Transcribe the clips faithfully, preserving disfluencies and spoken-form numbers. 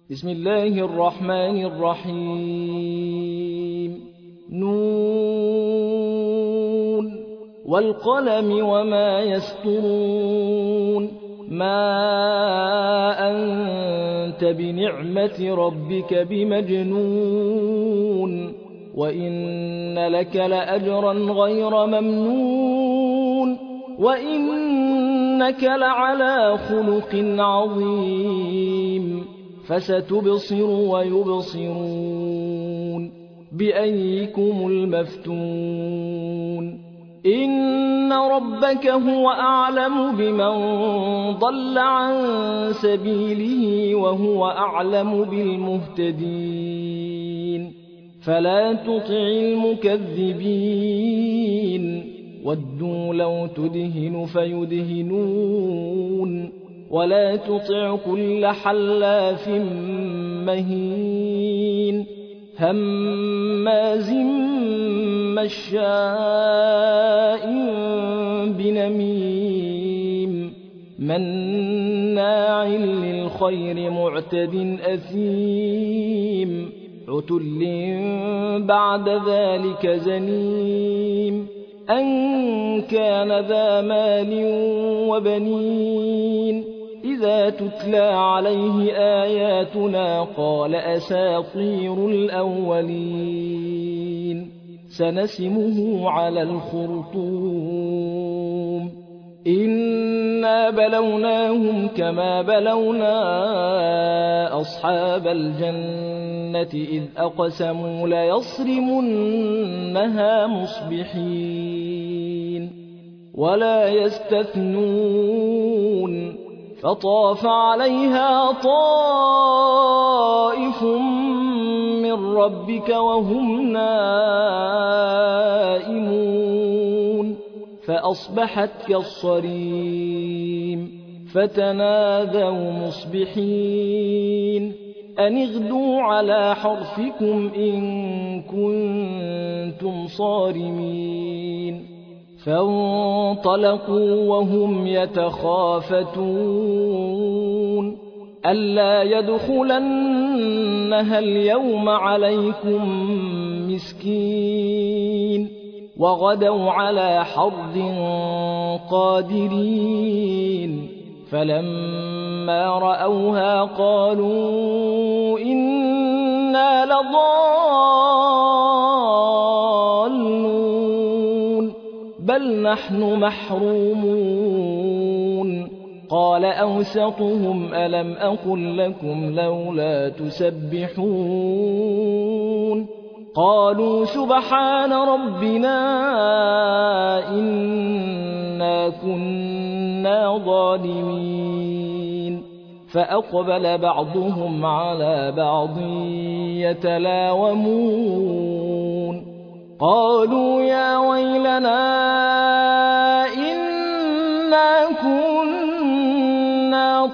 بسم الله الرحمن الرحيم نون والقلم وما يسطرون ما أنت بنعمة ربك بمجنون وإن لك لأجرا غير ممنون وإنك لعلى خلق عظيم فستبصر ويبصرون بأيكم المفتون إن ربك هو أعلم بمن ضل عن سبيله وهو أعلم بالمهتدين فلا تطع المكذبين ودوا لو تدهن فيدهنون ولا تطع كل حلاف مهين هماز مشاء بنميم مناع للخير معتد أثيم عتل بعد ذلك زنيم أن كان ذا مال وبنين إذا تتلى عليه آياتنا قال أساطير الأولين سنسمه على الخرطوم إنا بلوناهم كما بلونا أصحاب الجنة إذ أقسموا ليصرمنها مصبحين ولا يستثنون فطاف عليها طائف من ربك وهم نائمون فأصبحت كالصريم فتنادوا مصبحين أن اغدوا على حرثكم إن كنتم صارمين فانطلقوا وهم يتخافتون ألا يدخلنها اليوم عليكم مسكين وغدوا على حرد قادرين فلما رأوها قالوا إنا لضالون بل نحن محرومون قال أوسطهم ألم أقل لكم لولا تسبحون قالوا سبحان ربنا إنا كنا ظالمين فأقبل بعضهم على بعض يتلاومون قالوا يا ويلنا إنا كنا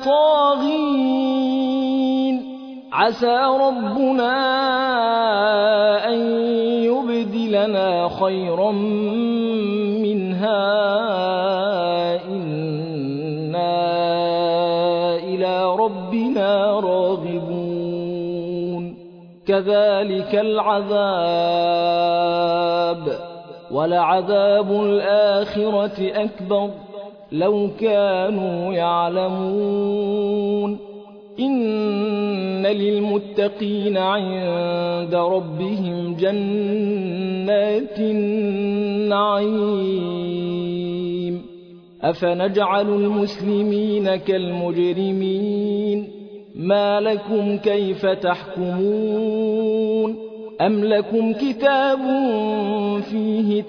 طاغين عسى ربنا أن يبدلنا خيرا منها إنا إلى ربنا راغبون كذلك العذاب ولعذاب الآخرة أكبر لو كانوا يعلمون إن للمتقين عند ربهم جنات النعيم أفنجعل المسلمين كالمجرمين ما لكم كيف تحكمون أم لكم كتاب فيه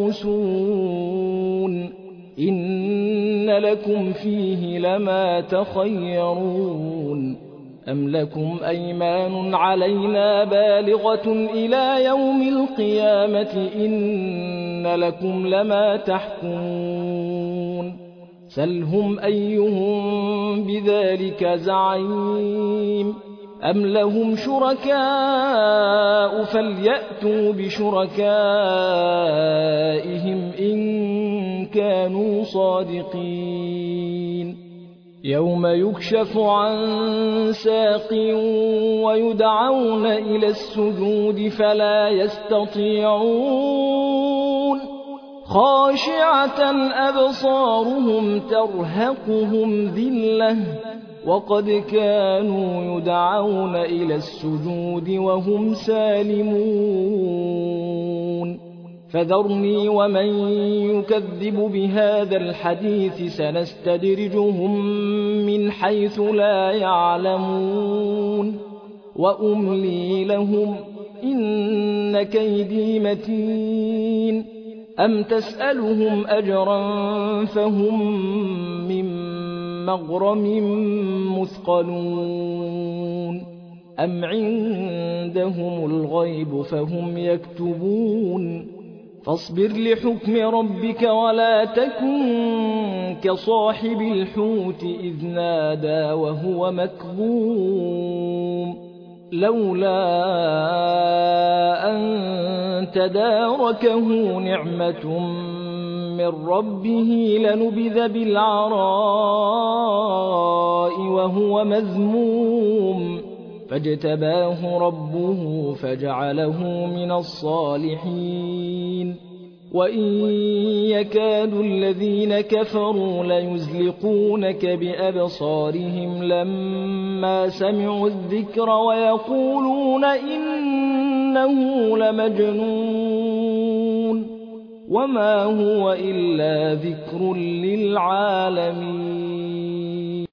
تدرسون إن لكم فيه لما تخيرون أم لكم أيمان علينا بالغة إلى يوم القيامة إن لكم لما تحكمون سلهم أيهم بذلك زعيم أم لهم شركاء فليأتوا بشركائهم إن كانوا صادقين يوم يكشف عن ساق ويدعون إلى السجود فلا يستطيعون خاشعة أبصارهم ترهقهم ذلة وقد كانوا يدعون إلى السجود وهم سالمون فذرني ومن يكذب بهذا الحديث سنستدرجهم من حيث لا يعلمون وأملي لهم إن كيدي متين أم تسألهم أجرا فهم من مغرم مثقلون أم عندهم الغيب فهم يكتبون فاصبر لحكم ربك ولا تكن كصاحب الحوت إذ نادى وهو مكظوم لولا أن تداركه نعمة من ربه لنبذ بالعراء وهو مذموم فاجتباه ربه فجعله من الصالحين وإن يكاد الذين كفروا ليزلقونك بأبصارهم لما سمعوا الذكر ويقولون إنه لمجنون وما هو إلا ذكر للعالمين.